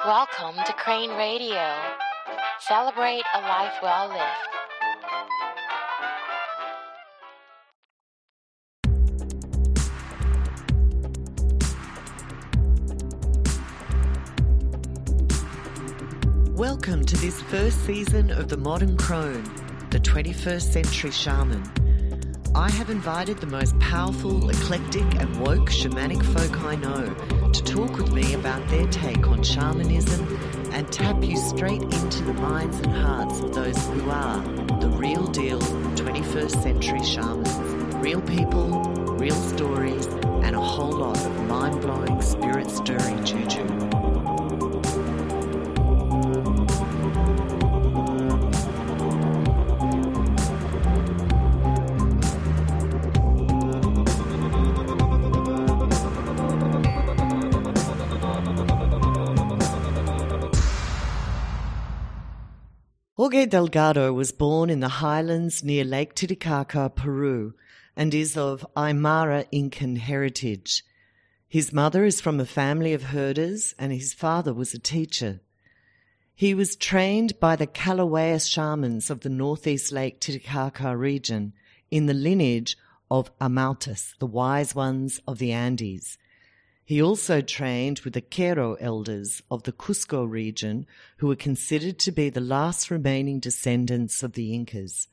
Welcome to Crane Radio. Celebrate a life well lived. Welcome to this first season of The Modern Crone, the 21st Century Shaman. I have invited the most powerful, eclectic and woke shamanic folk I know to talk with me about their take on shamanism and tap you straight into the minds and hearts of those who are the real deal 21st century shamans. Real people, real stories, and a whole lot of mind-blowing, spirit-stirring juju. Jorge Delgado was born in the highlands near Lake Titicaca, Peru, and is of Aymara Incan heritage. His mother is from a family of herders, and his father was a teacher. He was trained by the Calawaya shamans of the northeast Lake Titicaca region in the lineage of Amautas, the wise ones of the Andes. He also trained with the Quero elders of the Cusco region, who were considered to be the last remaining descendants of the Incas.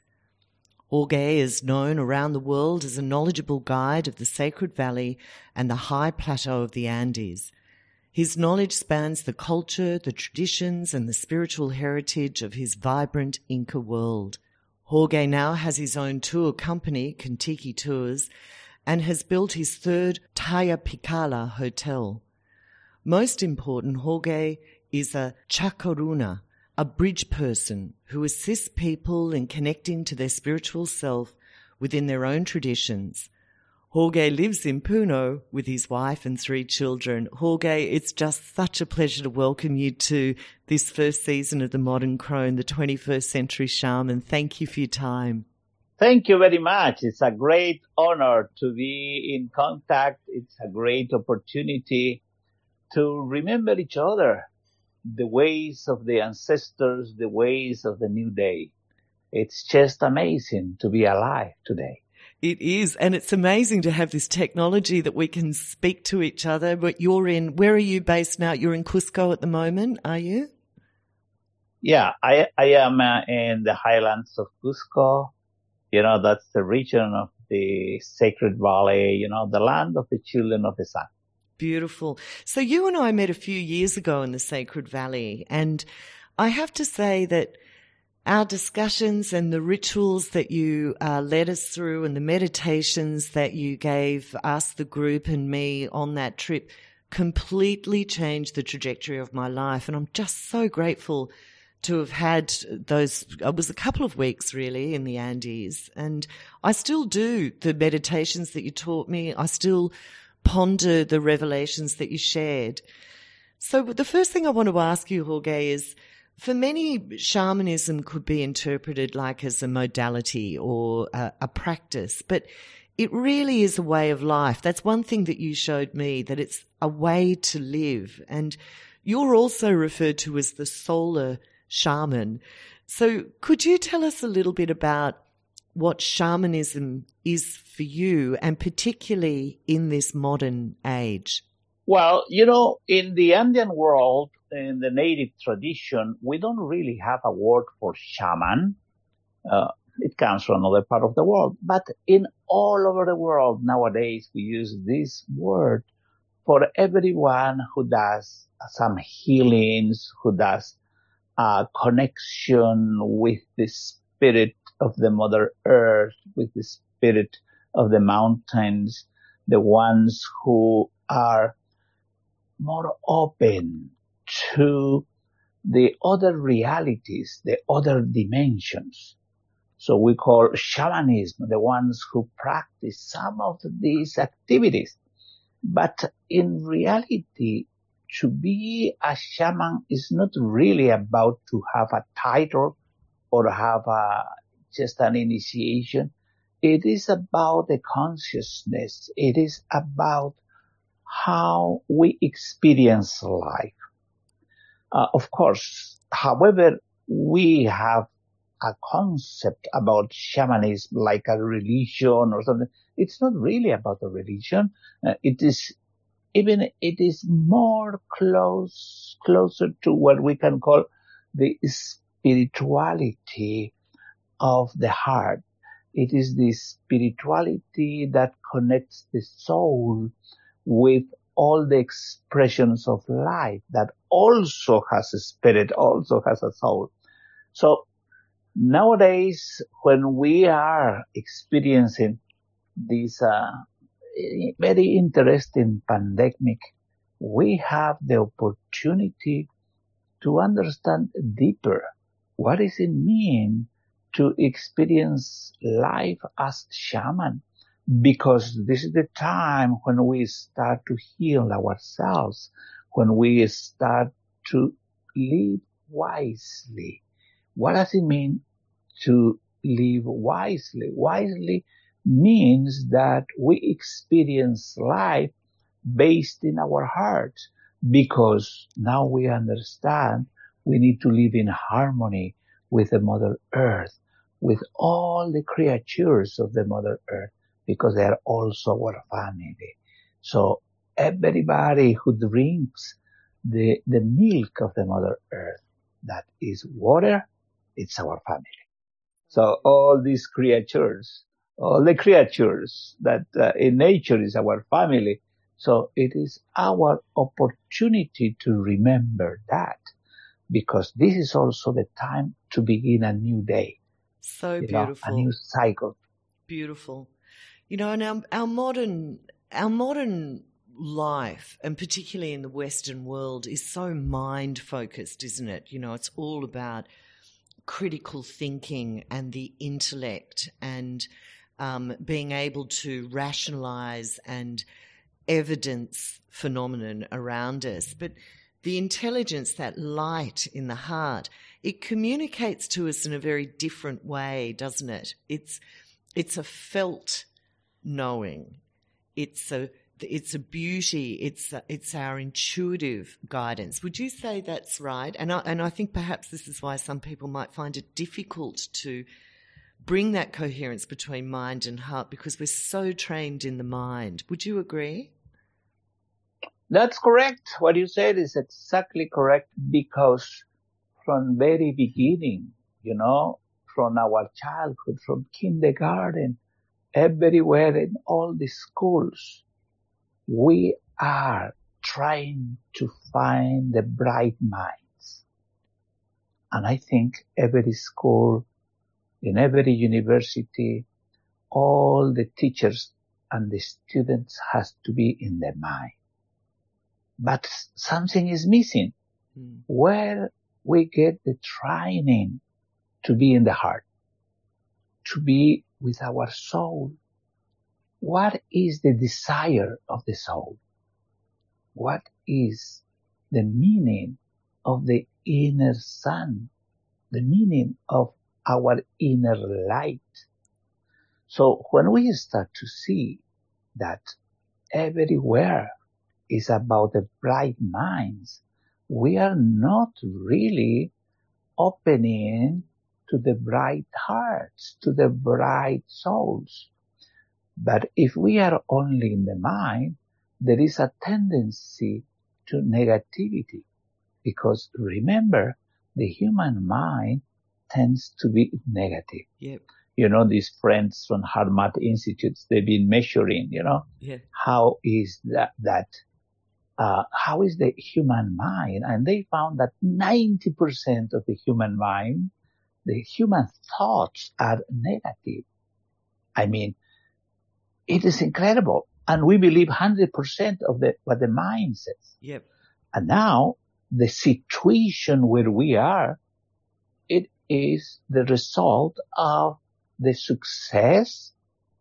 Jorge is known around the world as a knowledgeable guide of the Sacred Valley and the high plateau of the Andes. His knowledge spans the culture, the traditions, and the spiritual heritage of his vibrant Inca world. Jorge now has his own tour company, Contiki Tours, and has built his third Taya Picala hotel. Most important, Jorge is a chakaruna, a bridge person who assists people in connecting to their spiritual self within their own traditions. Jorge lives in Puno with his wife and 3 children. Jorge, it's just such a pleasure to welcome you to this first season of The Modern Crone, the 21st Century Shaman. Thank you for your time. Thank you very much. It's a great honor to be in contact. It's a great opportunity to remember each other, the ways of the ancestors, the ways of the new day. It's just amazing to be alive today. It is, and it's amazing to have this technology that we can speak to each other. But where are you based now? You're in Cusco at the moment, are you? Yeah, I am in the highlands of Cusco. You know, that's the region of the Sacred Valley, you know, the land of the children of the sun. Beautiful. So you and I met a few years ago in the Sacred Valley, and I have to say that our discussions and the rituals that you led us through and the meditations that you gave us, the group, and me on that trip completely changed the trajectory of my life. And I'm just so grateful to have had those. It was a couple of weeks really in the Andes, and I still do the meditations that you taught me. I still ponder the revelations that you shared. So the first thing I want to ask you, Jorge, is for many, shamanism could be interpreted like as a modality or a practice, but it really is a way of life. That's one thing that you showed me, that it's a way to live. And you're also referred to as the solar shaman. So could you tell us a little bit about what shamanism is for you, and particularly in this modern age? Well, you know, in the Andean world, in the native tradition, we don't really have a word for shaman. It comes from another part of the world. But in all over the world nowadays, we use this word for everyone who does some healings, who does a connection with the spirit of the Mother Earth, with the spirit of the mountains, the ones who are more open to the other realities, the other dimensions. So we call shamanism the ones who practice some of these activities. But in reality, to be a shaman is not really about to have a title or have just an initiation. It is about the consciousness. It is about how we experience life. Of course, however, we have a concept about shamanism like a religion or something. It's not really about a religion. It is more closer to what we can call the spirituality of the heart. It is the spirituality that connects the soul with all the expressions of life that also has a spirit, also has a soul. So nowadays, when we are experiencing this very interesting pandemic, we have the opportunity to understand deeper what does it mean to experience life as shaman, because this is the time when we start to heal ourselves, when we start to live wisely. What does it mean to live wisely? Wisely means that we experience life based in our hearts, because now we understand we need to live in harmony with the Mother Earth, with all the creatures of the Mother Earth, because they are also our family. So everybody who drinks the milk of the Mother Earth, that is water, it's our family. So all these creatures, all the creatures that in nature is our family. So it is our opportunity to remember that, because this is also the time to begin a new day. So beautiful. A new cycle. Beautiful. And our modern life, and particularly in the Western world, is so mind focused, isn't it? It's all about critical thinking and the intellect and being able to rationalize and evidence phenomenon around us. But the intelligence, that light in the heart, it communicates to us in a very different way, doesn't it? It's a felt knowing. It's a beauty. It's our intuitive guidance. Would you say that's right? And I think perhaps this is why some people might find it difficult to bring that coherence between mind and heart, because we're so trained in the mind. Would you agree? That's correct. What you said is exactly correct, because from very beginning, from our childhood, from kindergarten, everywhere in all the schools, we are trying to find the bright minds. And I think every school, in every university, all the teachers and the students has to be in the mind. But something is missing. Where we get the training to be in the heart, to be with our soul. What is the desire of the soul? What is the meaning of the inner sun? The meaning of our inner light? So when we start to see that everywhere is about the bright minds, we are not really opening to the bright hearts, to the bright souls. But if we are only in the mind, there is a tendency to negativity, because remember, the human mind tends to be negative. Yep. These friends from Harmat Institutes, they've been measuring, how is how is the human mind? And they found that 90% of the human mind, the human thoughts are negative. I mean, it is incredible. And we believe 100% of what the mind says. Yep. And now the situation where we are, it is the result of the success,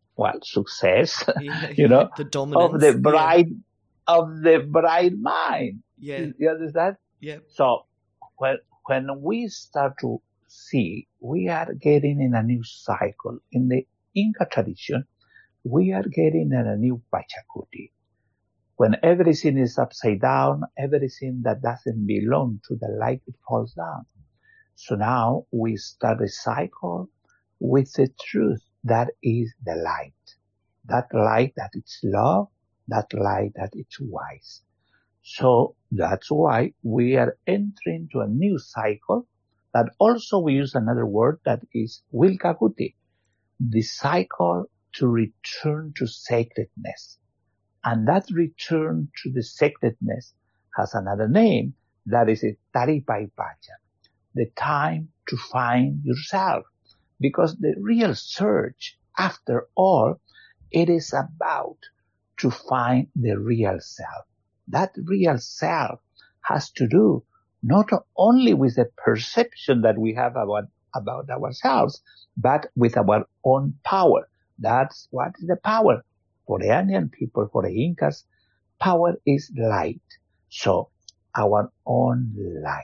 the dominance of the bright mind. Yeah. You understand? Yeah. So when we start to see, we are getting in a new cycle. In the Inca tradition, we are getting in a new Pachacuti. When everything is upside down, everything that doesn't belong to the light, it falls down. So now we start a cycle with the truth that is the light. That light that it's love, that light that it's wise. So that's why we are entering to a new cycle that also we use another word that is Wilkakuti, the cycle to return to sacredness. And that return to the sacredness has another name, that is a Taripaipacha, the time to find yourself. Because the real search, after all, it is about to find the real self. That real self has to do not only with the perception that we have about ourselves, but with our own power. That's what is the power. For the Andean people, for the Incas, power is light. So our own light.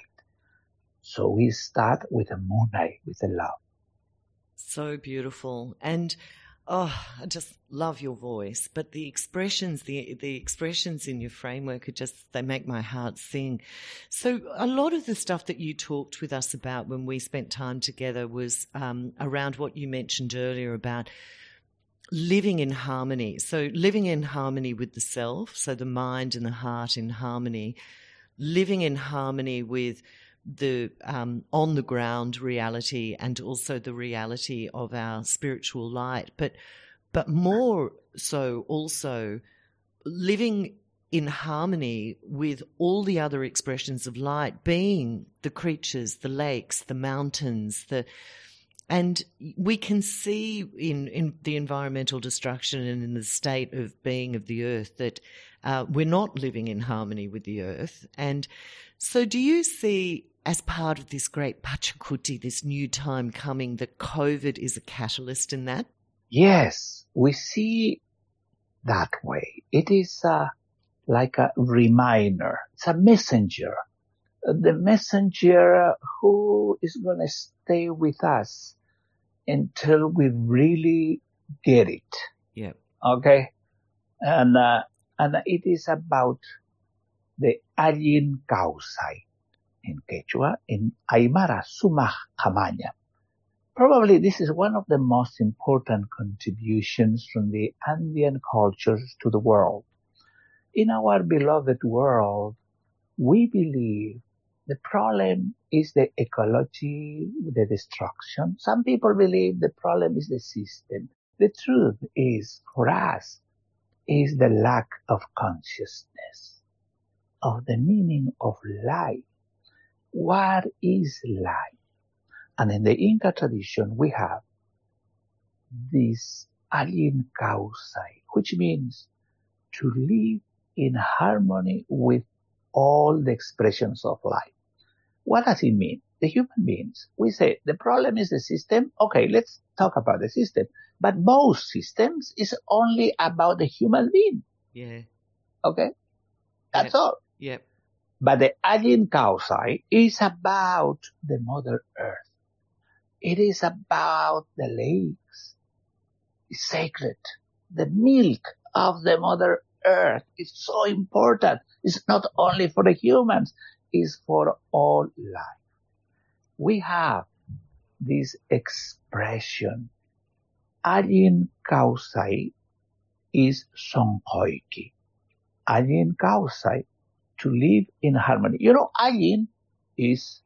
So we start with the moonlight, with the love. So beautiful. And I just love your voice. But the expressions, the expressions in your framework they make my heart sing. So a lot of the stuff that you talked with us about when we spent time together was around what you mentioned earlier about living in harmony. So living in harmony with the self, so the mind and the heart in harmony, living in harmony with the on the ground reality and also the reality of our spiritual light, but more so also living in harmony with all the other expressions of light, being the creatures, the lakes, the mountains, and we can see in the environmental destruction and in the state of being of the earth that we're not living in harmony with the earth. And so do you see, as part of this great Pachakuti, this new time coming, that COVID is a catalyst in that? Yes, we see that way. It is like a reminder. It's a messenger. The messenger who is going to stay with us until we really get it. Yeah. Okay. And it is about the Allin Causai in Quechua, in Aymara, Sumaj Camaña. Probably this is one of the most important contributions from the Andean cultures to the world. In our beloved world, we believe the problem is the ecology, the destruction. Some people believe the problem is the system. The truth is, for us, is the lack of consciousness, of the meaning of life. What is life? And in the Inca tradition, we have this Allin Causai, which means to live in harmony with all the expressions of life. What does it mean? The human beings, we say the problem is the system. Okay, let's talk about the system. But most systems is only about the human being. Yeah. Okay? That's all. Yep. But the Allin Causai is about the Mother Earth. It is about the lakes. It's sacred. The milk of the Mother Earth is so important. It's not only for the humans, it's for all life. We have this expression. Allin Causai is Sonkoiki. Allin Causai, to live in harmony. You know, Allin is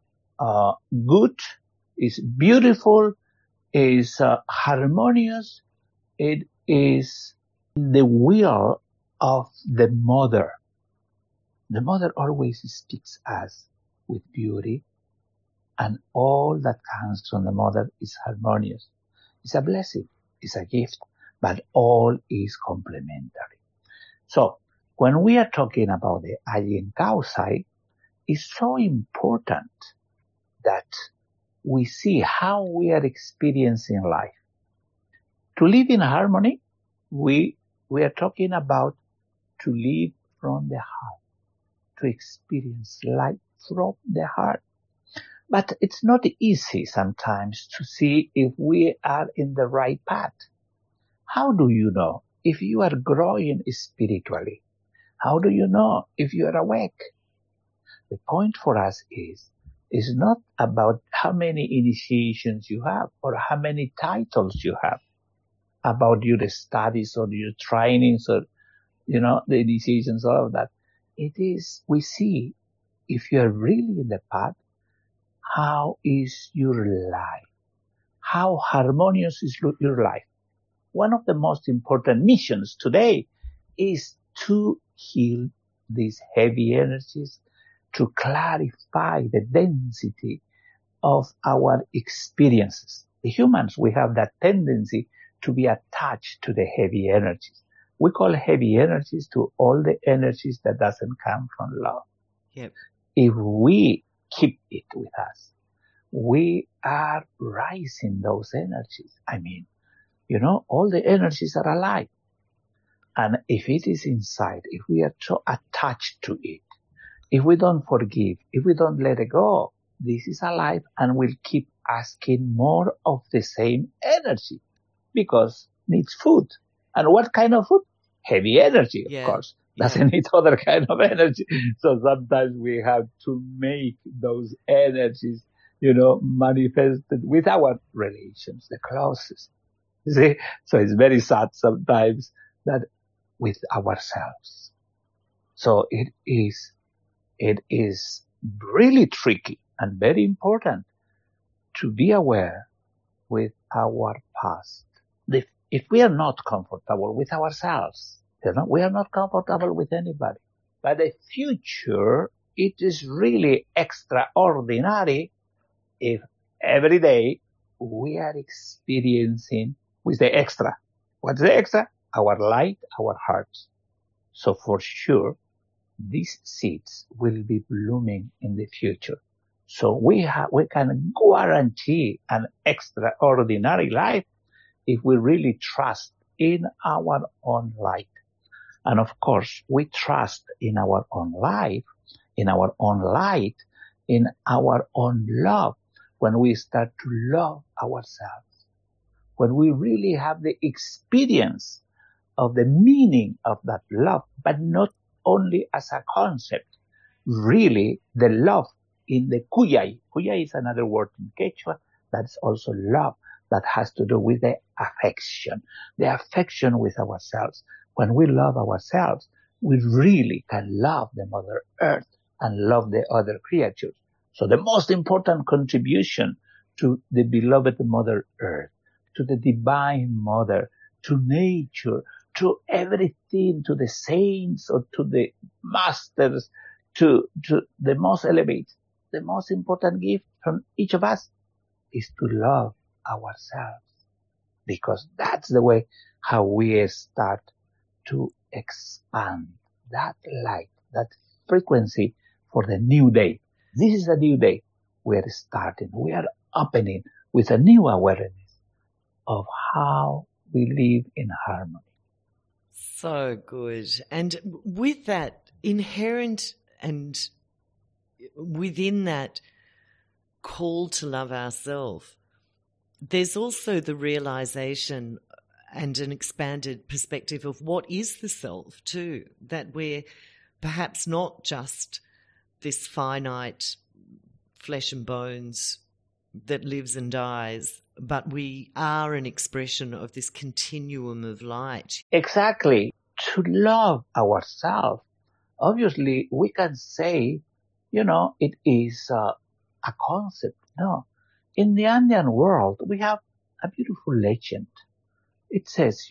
good, is beautiful, is harmonious. It is the will of the mother. The mother always speaks us with beauty, and all that comes from the mother is harmonious. It's a blessing, it's a gift, but all is complementary. So, when we are talking about the Allin Causai, it's so important that we see how we are experiencing life. To live in harmony, we are talking about to live from the heart, to experience life from the heart. But it's not easy sometimes to see if we are in the right path. How do you know if you are growing spiritually? How do you know if you are awake? The point for us is not about how many initiations you have or how many titles you have, about your studies or your trainings or, the initiations, all of that. It is, we see if you are really in the path, how is your life? How harmonious is your life? One of the most important missions today is to heal these heavy energies, to clarify the density of our experiences. The humans, we have that tendency to be attached to the heavy energies. We call heavy energies to all the energies that doesn't come from love. Yep. If we keep it with us, we are rising those energies. I mean, all the energies are alive. And if it is inside, if we are so attached to it, if we don't forgive, if we don't let it go, this is alive and will keep asking more of the same energy because it needs food. And what kind of food? Heavy energy, of course. Doesn't need other kind of energy. So sometimes we have to make those energies, manifested with our relations, the closest. You see? So it's very sad sometimes that with ourselves. So it is really tricky and very important to be aware with our past. If we are not comfortable with ourselves, we are not comfortable with anybody. But the future, it is really extraordinary if every day we are experiencing with the extra. What's the extra? Our light, our hearts. So for sure, these seeds will be blooming in the future. So we can guarantee an extraordinary life if we really trust in our own light. And of course, we trust in our own life, in our own light, in our own love, when we start to love ourselves, when we really have the experience of the meaning of that love, but not only as a concept, really the love in the kuyay. Kuyay is another word in Quechua that's also love, that has to do with the affection with ourselves. When we love ourselves, we really can love the Mother Earth and love the other creatures. So the most important contribution to the beloved Mother Earth, to the Divine Mother, to nature, to everything, to the saints or to the masters, to the most elevated, the most important gift from each of us is to love ourselves, because that's the way how we start to expand that light, that frequency for the new day. This is a new day. We are starting, we are opening with a new awareness of how we live in harmony. So good. And with that inherent and within that call to love ourselves, there's also the realization and an expanded perspective of what is the self too, that we're perhaps not just this finite flesh and bones that lives and dies, but we are an expression of this continuum of light. Exactly. To love ourselves, obviously we can say, it is a concept. No. In the Andean world, we have a beautiful legend. It says,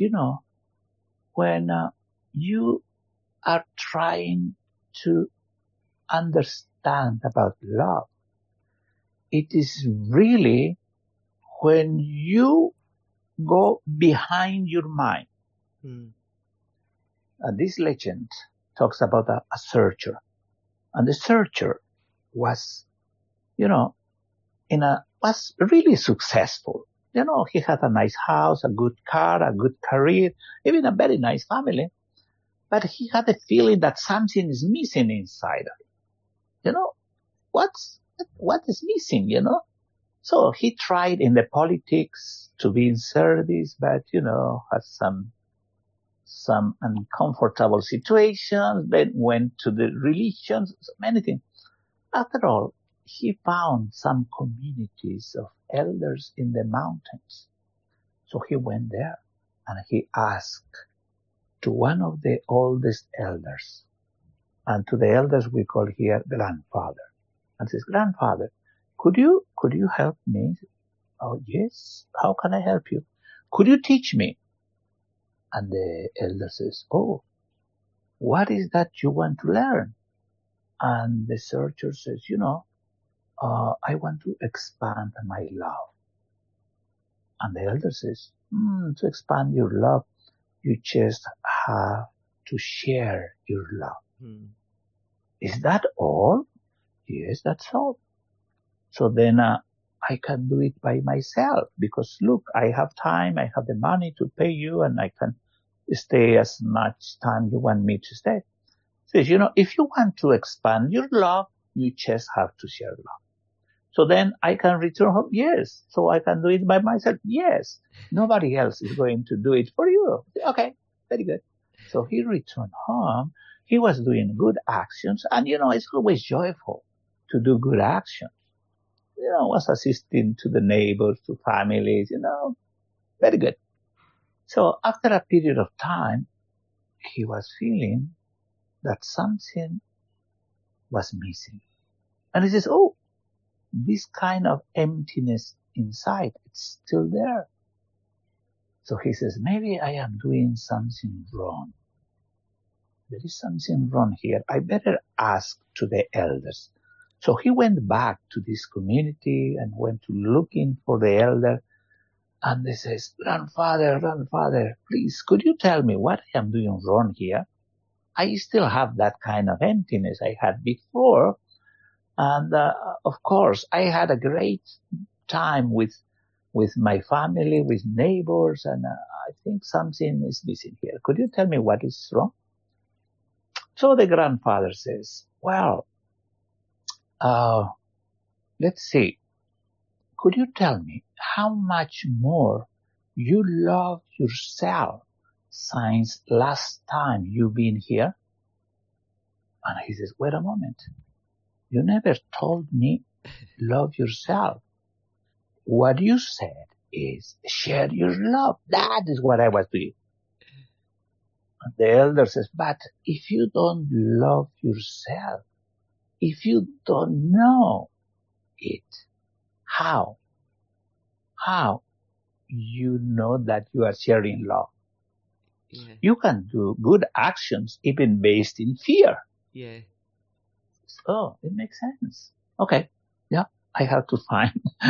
when you are trying to understand about love, it is really when you go behind your mind. And this legend talks about a searcher. And the searcher was, was really successful. He had a nice house, a good car, a good career, even a very nice family. But he had a feeling that something is missing inside of him. What is missing, So he tried in the politics to be in service, but, had some some uncomfortable situations, then went to the religions, so many things. After all, he found some communities of elders in the mountains. So he went there and he asked to one of the oldest elders, and to the elders we call here grandfather, and says, "Grandfather, could you help me?" "Oh, yes. How can I help you?" "Could you teach me?" And the elder says, "Oh, what is that you want to learn?" And the searcher says, "I want to expand my love." And the elder says, "To expand your love, you just have to share your love." "Is that all?" "Yes, that's all." "So then I can do it by myself, because look, I have time, I have the money to pay you, and I can stay as much time you want me to stay." Says, if you want to expand your love, you just have to share love. "So then I can return home?" "Yes." "So I can do it by myself?" "Yes." "Nobody else is going to do it for you." "Okay, very good." So he returned home. He was doing good actions, and it's always joyful to do good actions. Was assisting to the neighbors, to families, very good. So after a period of time, he was feeling that something was missing. And he says, "Oh, this kind of emptiness inside, it's still there." So he says, "Maybe I am doing something wrong. There is something wrong here. I better ask to the elders." So he went back to this community and went to looking for the elder. And they says, Grandfather, please, could you tell me what I am doing wrong here? I still have that kind of emptiness I had before. And of course, I had a great time with my family, with neighbors, and I think something is missing here. Could you tell me what is wrong? So the grandfather says, "Well, let's see. Could you tell me how much more you love yourself since last time you've been here?" And he says, "Wait a moment. You never told me love yourself. What you said is share your love. That is what I was doing." And the elder says, "But if you don't love yourself, if you don't know it, how you know that you are sharing love?" Yeah. You can do good actions even based in fear. Yeah. Oh, it makes sense. Okay. Yeah. I have to find,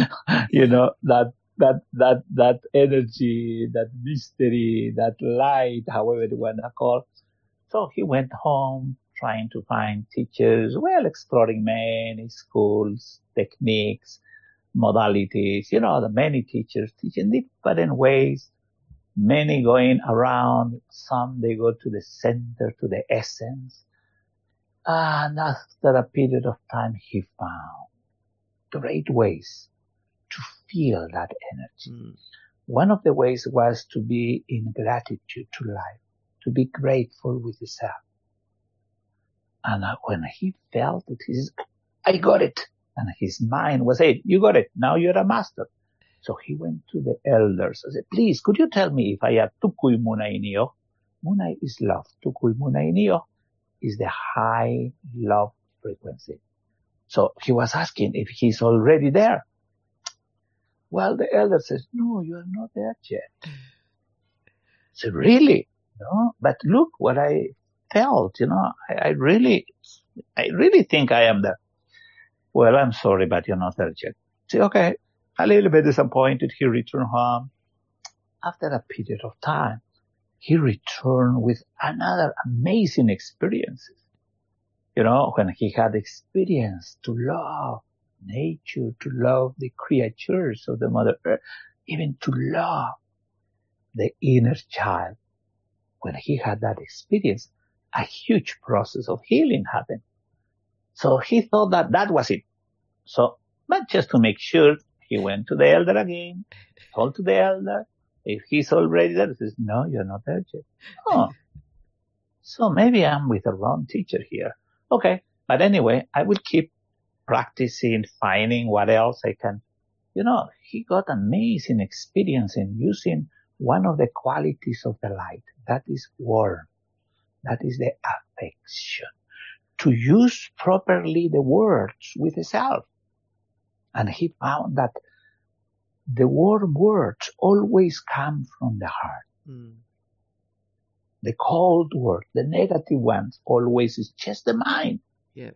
that energy, that mystery, that light, however you want to call it. So he went home trying to find teachers, exploring many schools, techniques, modalities, the many teachers teaching different ways, many going around. Some they go to the center, to the essence. And after a period of time, he found great ways to feel that energy. One of the ways was to be in gratitude to life, to be grateful with yourself. And when he felt it, he says, "I got it." And his mind was saying, "You got it. Now you're a master." So he went to the elders and said, "Please, could you tell me if I have Tukuy Munay Niyo?" Munay is love. Tukuy Munay Niyo is the high love frequency. So he was asking if he's already there. Well, the elder says, "No, you are not there yet." So really? No, but look what I felt, I really think I am there. "Well, I'm sorry, but you're not there yet." Say, okay, a little bit disappointed. He returned home. After a period of time, he returned with another amazing experiences. When he had experience to love nature, to love the creatures of the Mother Earth, even to love the inner child. When he had that experience, a huge process of healing happened. So he thought that was it. So, but just to make sure, he went to the elder again, told to the elder, If he's already there, he says, no, you're not there yet. Oh, so maybe I'm with the wrong teacher here. Okay. But anyway, I will keep practicing, finding what else I can. He got amazing experience in using one of the qualities of the light. That is warmth. That is the affection. To use properly the words with the self. And he found that the warm words always come from the heart. Mm. The cold words, the negative ones, always is just the mind. Yeah.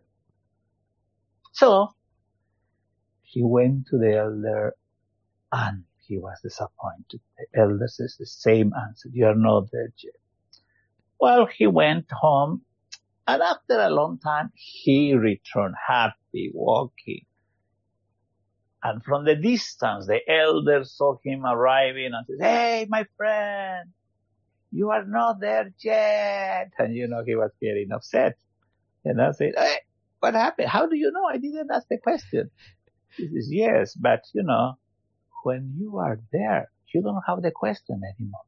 So he went to the elder and he was disappointed. The elder says the same answer. You are not there yet. Well, he went home and after a long time, he returned happy, walking. And from the distance, the elder saw him arriving and said, hey, my friend, you are not there yet. And, he was getting upset. And I said, hey, what happened? How do you know? I didn't ask the question. He says, yes, but, when you are there, you don't have the question anymore.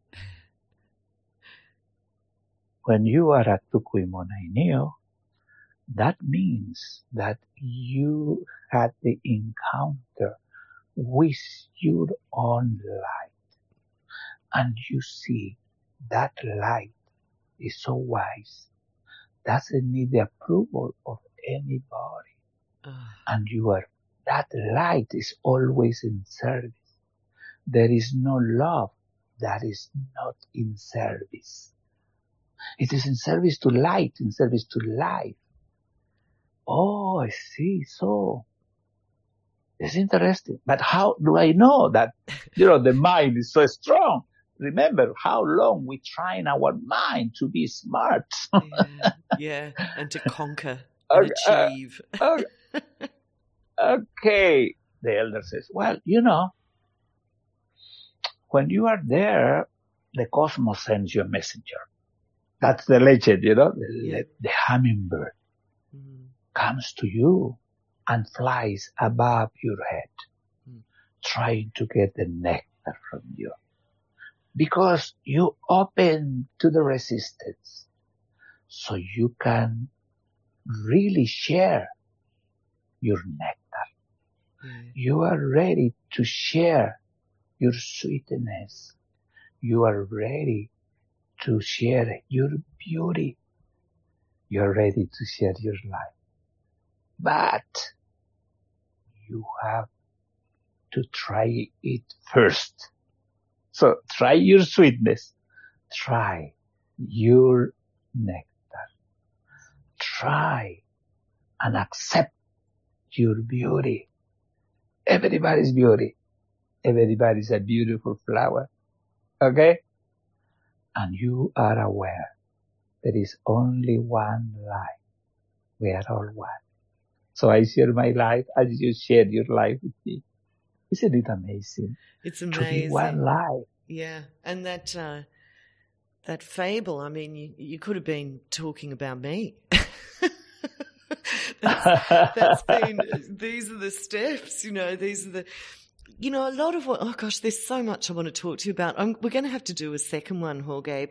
When you are at Tukuimonainio, that means that you had the encounter with your own light. And you see that light is so wise, doesn't need the approval of anybody. And that light is always in service. There is no love that is not in service. It is in service to light, in service to life. Oh, I see. So it's interesting. But how do I know that, the mind is so strong? Remember how long we train our mind to be smart. Yeah, and to conquer and achieve. Okay. The elder says, well, when you are there, the cosmos sends you a messenger. That's the legend, the hummingbird comes to you and flies above your head, trying to get the nectar from you. Because you open to the resistance, so you can really share your nectar. You are ready to share your sweetness. You are ready to share your beauty. You're ready to share your life. But you have to try it first. So try your sweetness. Try your nectar. Try and accept your beauty. Everybody's beauty. Everybody's a beautiful flower. Okay? And you are aware there is only one life. We are all one. So I share my life as you share your life with me. Isn't it amazing? It's amazing. To be one life. Yeah. And that fable, I mean, you could have been talking about me. that's been, these are the steps, these are the, a lot of what, oh gosh, there's so much I want to talk to you about. We're going to have to do a second one, Jorge.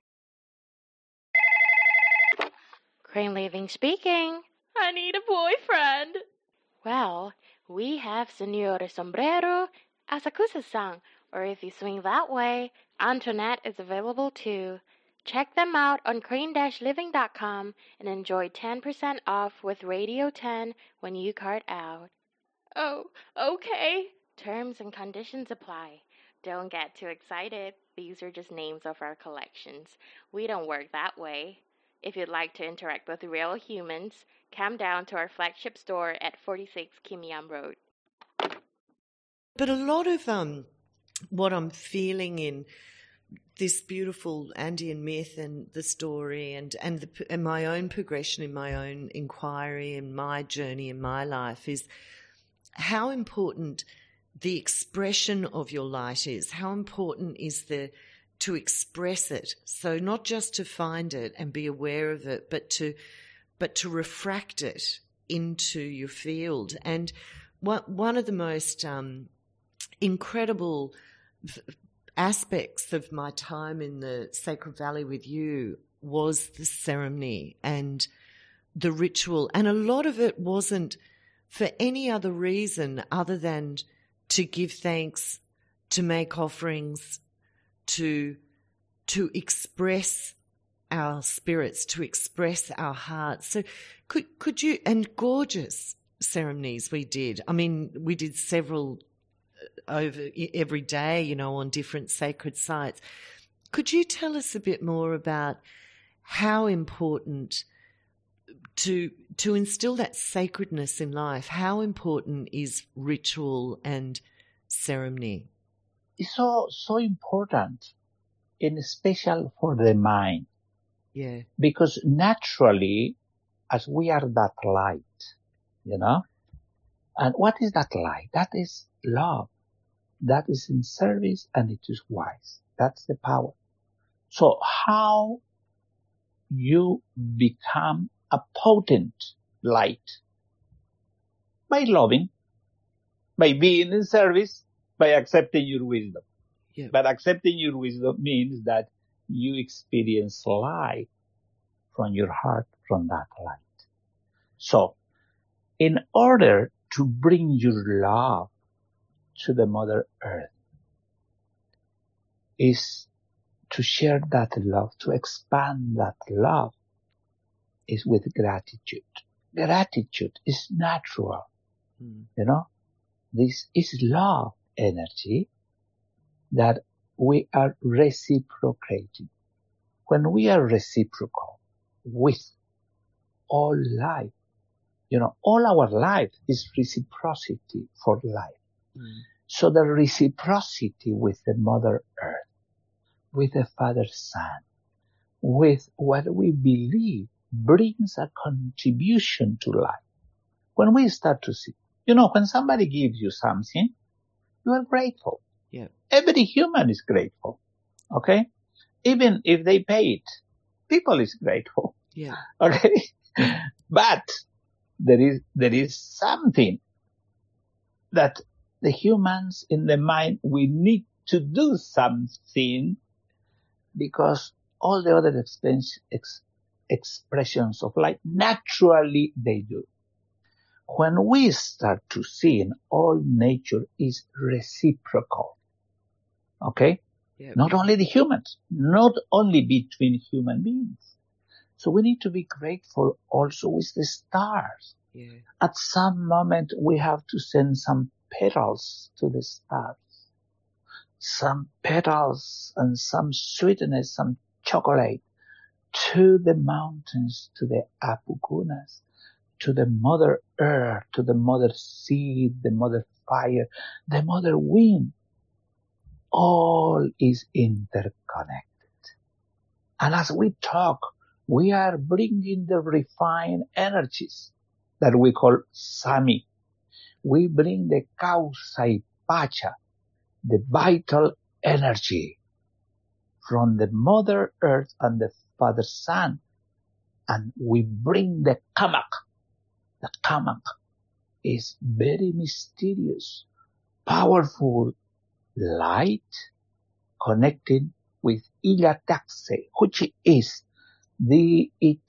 Crane Living speaking. I need a boyfriend. Well, we have Senor Sombrero Asakusa-san, or if you swing that way, Antoinette is available too. Check them out on crane-living.com and enjoy 10% off with Radio 10 when you card out. Oh, okay. Terms and conditions apply. Don't get too excited. These are just names of our collections. We don't work that way. If you'd like to interact with real humans, come down to our flagship store at 46 Kim Yam Road. But a lot of what I'm feeling in this beautiful Andean myth and the story and my own progression in my own inquiry and my journey in my life is how important the expression of your light is. How important is to express it? So not just to find it and be aware of it, but to refract it into your field. And one of the most incredible aspects of my time in the Sacred Valley with you was the ceremony and the ritual. And a lot of it wasn't for any other reason other than to give thanks, to make offerings, to express our spirits, to express our hearts. So could you, and gorgeous ceremonies we did. I mean, we did several over every day, on different sacred sites. Could you tell us a bit more about how important to instill that sacredness in life? How important is ritual and ceremony? It's so important, and special for the mind. Yeah. Because naturally, as we are that light, and what is that light? That is love. That is in service, and it is wise. That's the power. So how you become a potent light? By loving, by being in service, by accepting your wisdom. Yeah. But accepting your wisdom means that you experience light from your heart, from that light. So, in order to bring your love to the Mother Earth, is to share that love, to expand that love, is with gratitude. Gratitude is natural. This is love energy that we are reciprocating. When we are reciprocal with all life, all our life is reciprocity for life. So the reciprocity with the Mother Earth, with the Father Son, with what we believe brings a contribution to life. When we start to see, when somebody gives you something, you are grateful. Yeah. Every human is grateful. Okay? Even if they pay it, people is grateful. Yeah. Okay? But there is something that the humans in the mind, we need to do something, because all the other expressions of life, naturally they do. When we start to see all nature is reciprocal, okay? Yep. Not only the humans, not only between human beings. So we need to be grateful also with the stars. Yeah. At some moment, we have to send some petals to the stars. Some petals and some sweetness, some chocolate to the mountains, to the Apucunas, to the Mother Earth, to the Mother Sea, the Mother Fire, the Mother Wind. All is interconnected. And as we talk, we are bringing the refined energies that we call Sami. We bring the Causa y Pacha, the vital energy from the Mother Earth and the Father Sun. And we bring the Kamak. The Kamak is very mysterious, powerful light connecting with Illataxe, which is the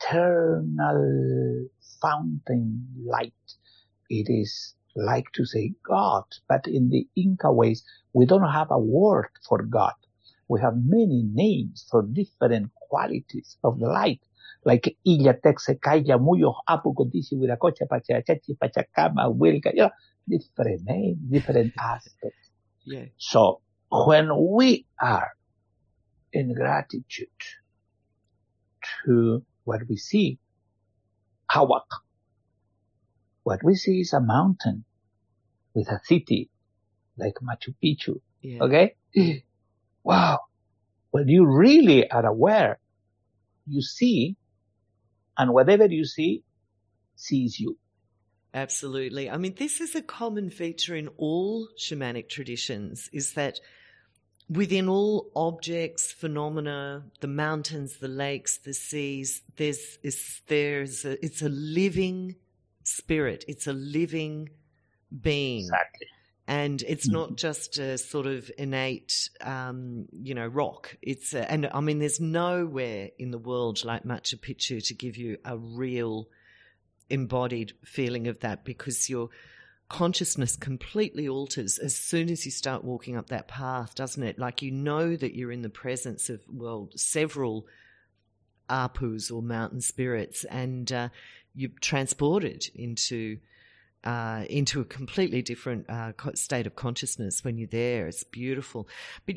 eternal fountain light. It is like to say God, but in the Inca ways, we don't have a word for God. We have many names for different qualities of the light, like Illatexe, Kaya, Muyo, Apu, Kodisi, Wiracocha, Pachachachi, Pachacama, Wilka, different names, different aspects. Yeah. So when we are in gratitude to what we see, Hawak, what we see is a mountain with a city like Machu Picchu. Yeah. Okay? Wow. When you really are aware, you see, and whatever you see, sees you. Absolutely. I mean, this is a common feature in all shamanic traditions, is that within all objects, phenomena, the mountains, the lakes, the seas, it's a living spirit. It's a living being. Exactly. And it's not just a sort of innate, rock. And I mean, there's nowhere in the world like Machu Picchu to give you a real embodied feeling of that, because your consciousness completely alters as soon as you start walking up that path, doesn't it? Like, you know that you're in the presence of, several apus or mountain spirits, and you're transported into a completely different state of consciousness when you're there. It's beautiful. But,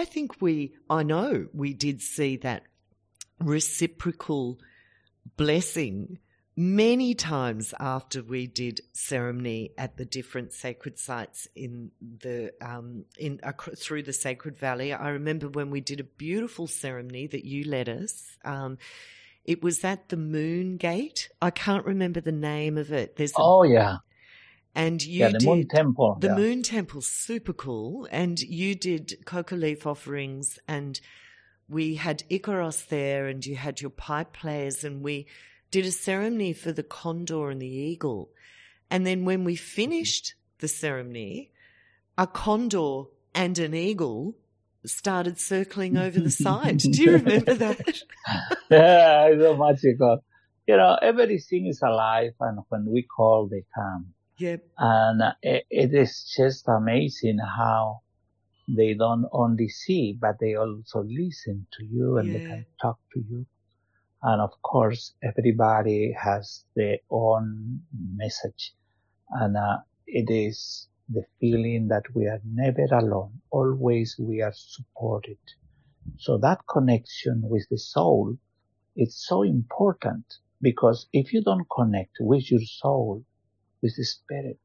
I know we did see that reciprocal blessing many times after we did ceremony at the different sacred sites in the through the Sacred Valley. I remember when we did a beautiful ceremony that you led us. It was at the Moon Gate. I can't remember the name of it. Yeah. And you the did Moon Temple. The Moon Temple's super cool. And you did coca leaf offerings, and we had Icaros there, and you had your pipe players, and we did a ceremony for the condor and the eagle. And then when we finished the ceremony, a condor and an eagle started circling over the side. Do you remember that? Yeah, it's so magical. Everything is alive, and when we call, they come. Yep. And it is just amazing how they don't only see, but they also listen to you, and they can talk to you. And of course, everybody has their own message. And it is the feeling that we are never alone. Always we are supported. So that connection with the soul, it's so important, because if you don't connect with your soul, with the spirit,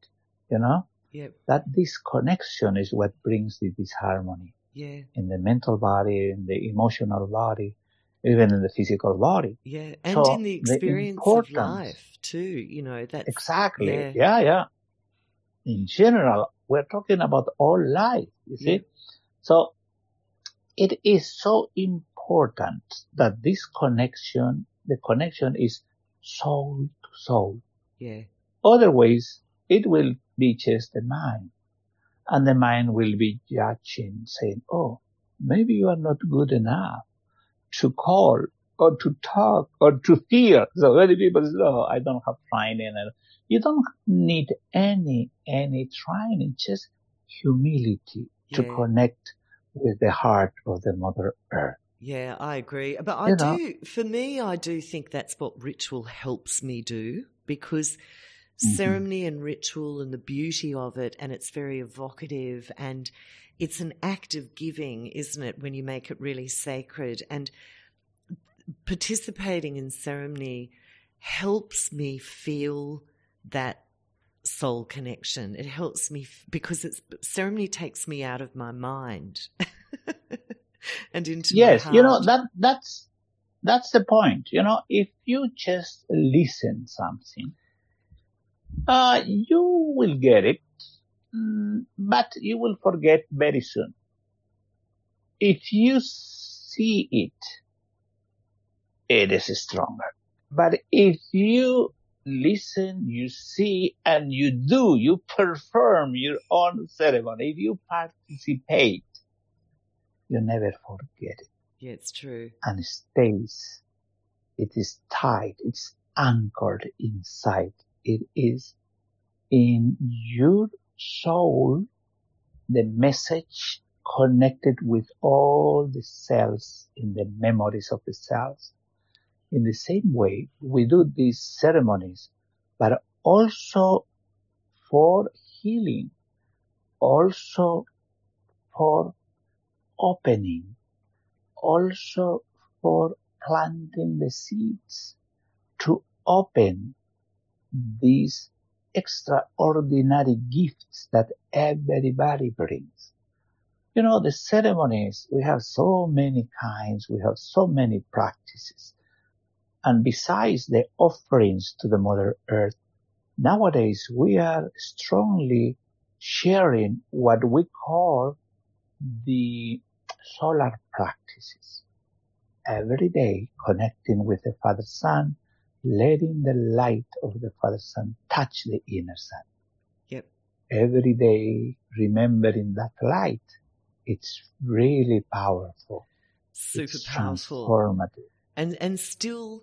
that this connection is what brings the disharmony in the mental body, in the emotional body, even in the physical body. Yeah, and so in the experience of life too, that's... Exactly, yeah. In general, we're talking about all life, you see? So it is so important that this connection, the connection is soul to soul. Yeah. Otherwise, it will be just the mind. And the mind will be judging, saying, oh, maybe you are not good enough to call or to talk or to hear. So many people say, oh, I don't have training. You don't need any training, just humility to connect with the heart of the Mother Earth. Yeah, I agree. But I do think that's what ritual helps me do, because ceremony and ritual and the beauty of it, and it's very evocative, and it's an act of giving, isn't it, when you make it really sacred. And participating in ceremony helps me feel that soul connection. It helps me because ceremony takes me out of my mind and into my heart. That's the point. If you just listen something, you will get it, but you will forget very soon. If you see it, it is stronger. But if you listen, you see, and you do, you perform your own ceremony, if you participate, you never forget it. Yeah, it's true. And it is tied, it's anchored inside. It is in your soul, the message connected with all the cells in the memories of the cells. In the same way, we do these ceremonies, but also for healing, also for opening, also for planting the seeds to open these extraordinary gifts that everybody brings. The ceremonies, we have so many kinds, we have so many practices. And besides the offerings to the Mother Earth, nowadays we are strongly sharing what we call the solar practices. Every day connecting with the Father Sun, letting the light of the Father Sun touch the inner sun. Yep. Every day remembering that light. It's really powerful. Super it's powerful. Transformative. And still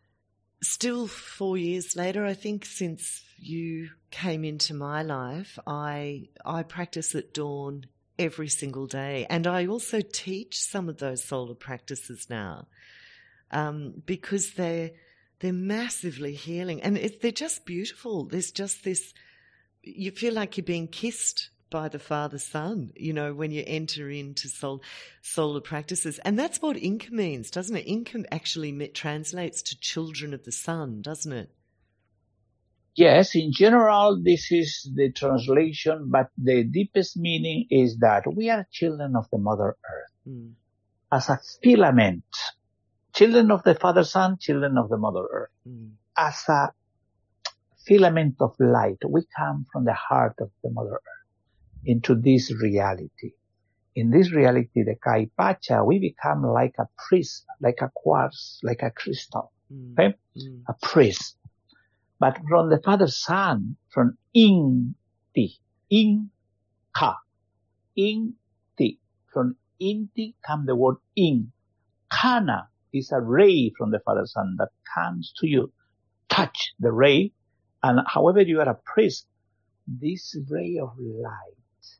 4 years later, I think, since you came into my life, I practice at dawn every single day. And I also teach some of those solar practices now, because they're massively healing, and they're just beautiful. There's just this, you feel like you're being kissed by the Father Sun, when you enter into solar practices. And that's what Inca means, doesn't it? Inca actually translates to children of the sun, doesn't it? Yes, in general, this is the translation, but the deepest meaning is that we are children of the Mother Earth. As a filament, children of the Father Sun, children of the Mother Earth. As a filament of light, we come from the heart of the Mother Earth into this reality. In this reality, the Kaipacha, we become like a prism, like a quartz, like a crystal, okay? A prism. But from the Father Sun, from Inti, Inka, Inti, from Inti comes the word In. Kana is a ray from the Father Sun that comes to you. Touch the ray, and however you are a priest, this ray of light,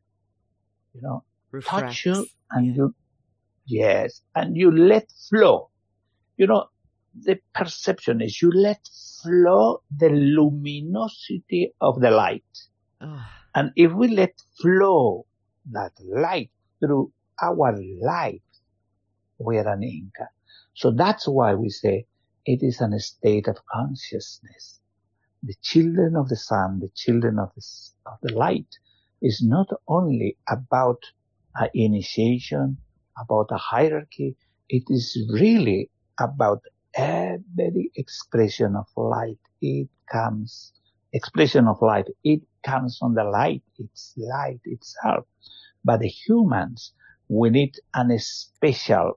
touch you, and and you let flow. The perception is you let flow the luminosity of the light. And if we let flow that light through our life, we are an Inca. So that's why we say it is a state of consciousness. The children of the sun, the children of the light, is not only about an initiation, about a hierarchy. It is really about every expression of light. Expression of light. It comes from the light. It's light itself. But the humans, we need a special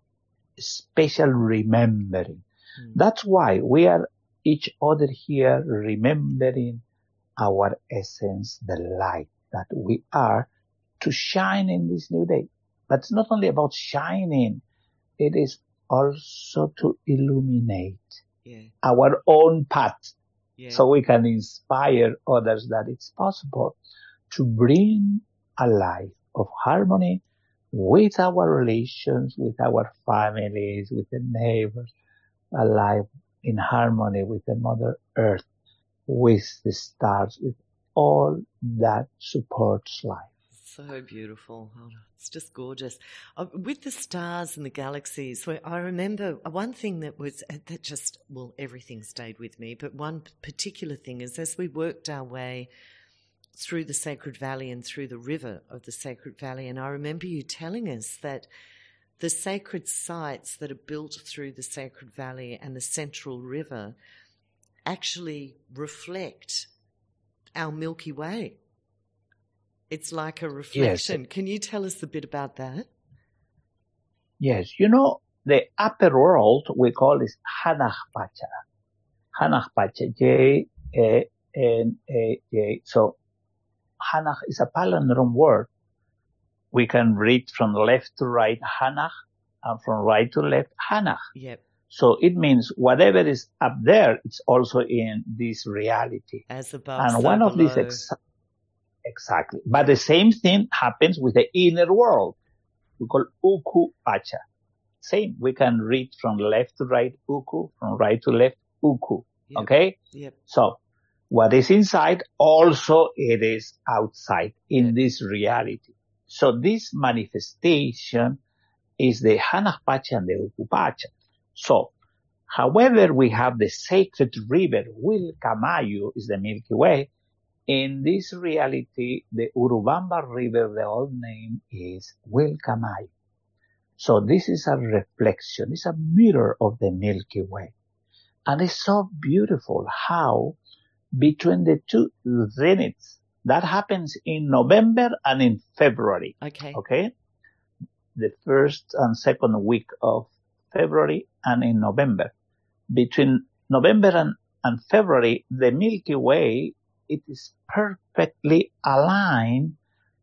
remembering. That's why we are each other here remembering our essence, the light that we are to shine in this new day. But it's not only about shining, it is also to illuminate our own path, so we can inspire others that it's possible to bring a life of harmony with our relations, with our families, with the neighbors, a life in harmony with the Mother Earth, with the stars, with all that supports life. So beautiful. Oh, it's just gorgeous. With the stars and the galaxies, I remember one thing that everything stayed with me, but one particular thing is as we worked our way through the Sacred Valley and through the river of the Sacred Valley, and I remember you telling us that the sacred sites that are built through the Sacred Valley and the Central River actually reflect our Milky Way. It's like a reflection. Yes. Can you tell us a bit about that? Yes. The upper world, we call this Hanajpacha. Hanajpacha, J-A-N-A-J. So Hanaj is a palindrome word. We can read from left to right, Hanaj, and from right to left, Hanaj. Yep. So it means whatever is up there, it's also in this reality. As above, and so one below. Of these exactly. But the same thing happens with the inner world. We call Uku Pacha. Same. We can read from left to right, Uku, from right to left, Uku. Yep. Okay? Yep. So what is inside, also it is outside in this reality. So this manifestation is the Hanajpacha and the Uku Pacha. So, however, we have the sacred river, Vilcamayu is the Milky Way. In this reality, the Urubamba River, the old name is Vilcamayu. So this is a reflection, it's a mirror of the Milky Way. And it's so beautiful how between the two zeniths, that happens in November and in February. Okay? The first and second week of February and in November. Between November and February, the Milky Way, it is perfectly aligned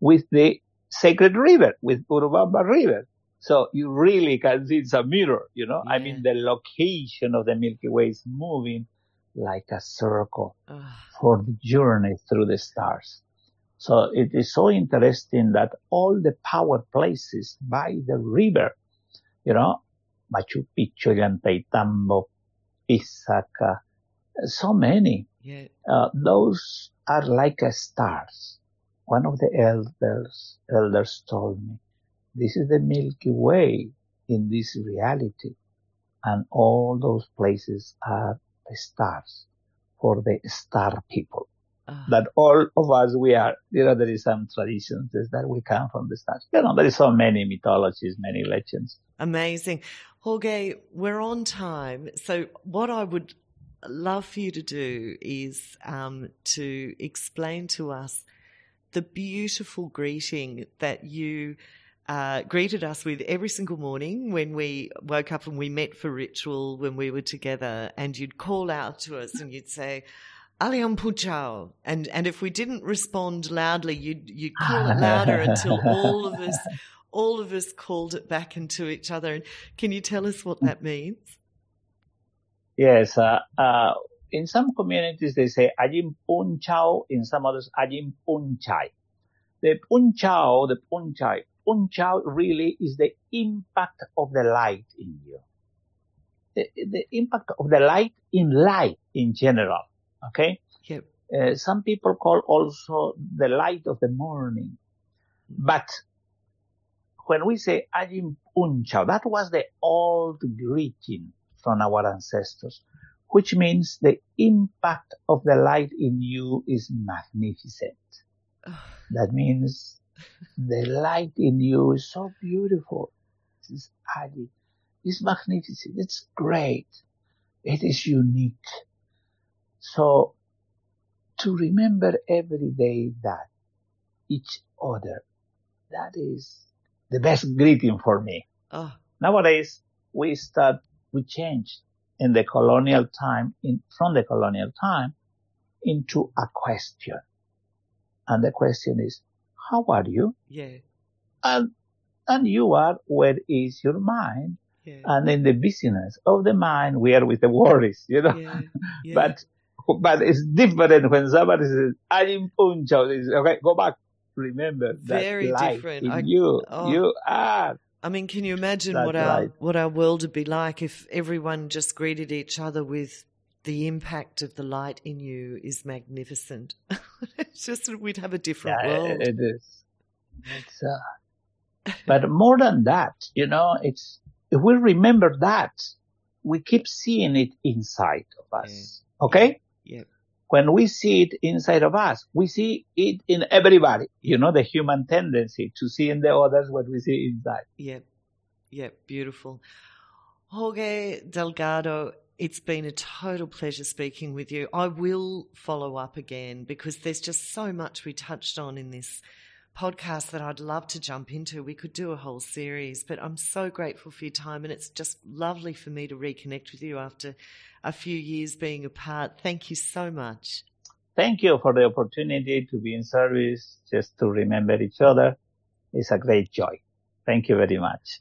with the sacred river, with Urubamba River. So you really can see it's a mirror, you know. Yeah. I mean, the location of the Milky Way is moving like a circle for the journey through the stars. So it is so interesting that all the power places by the river, you know, Machu Picchu, Ollantaytambo, Pisaca, so many. Yeah. Those are like stars. One of the elders told me, this is the Milky Way in this reality. And all those places are the stars for the star people. That all of us, we are, you know, there is some traditions that we come from the stars. You know, there is so many mythologies, many legends. Amazing. Jorge, we're on time. So what I would love for you to do is to explain to us the beautiful greeting that you greeted us with every single morning when we woke up and we met for ritual when we were together, and you'd call out to us and you'd say, Aliam Puchao. And if we didn't respond loudly, you'd call it louder until all of us called it back into each other. And can you tell us what that means? Yes. In some communities, they say Ajim Punchao. In some others, Ajim Punchai. The Punchao really is the impact of the light in you. The impact of the light in general. Okay? Yep. Some people call also the light of the morning. But when we say Ajim Punchao, that was the old greeting from our ancestors, which means the impact of the light in you is magnificent. That means the light in you is so beautiful. It's Ajim. It's magnificent. It's great. It is unique. So to remember every day that each other, that is the best greeting for me. Nowadays, we changed in the colonial time, from the colonial time into a question. And the question is, how are you? Yeah. And you are, where is your mind? Yeah. And in the business of the mind, we are with the worries, you know. Yeah. Yeah. But it's different when somebody says, Ajim Punchao, okay, go back. Remember that very light different. in you are. I mean, can you imagine That's what our world would be like if everyone just greeted each other with the impact of the light in you is magnificent? It's just, we'd have a different world. It is. But more than that, you know, if we remember that, we keep seeing it inside of us. Yeah. Okay? Yeah. When we see it inside of us, we see it in everybody. You know, the human tendency to see in the others what we see inside. Yep. Yep. Beautiful. Jorge Delgado, it's been a total pleasure speaking with you. I will follow up again because there's just so much we touched on in this podcast that I'd love to jump into. We could do a whole series, but I'm so grateful for your time, and it's just lovely for me to reconnect with you after a few years being apart. Thank you so much. Thank you for the opportunity to be in service, just to remember each other. It's a great joy. Thank you very much.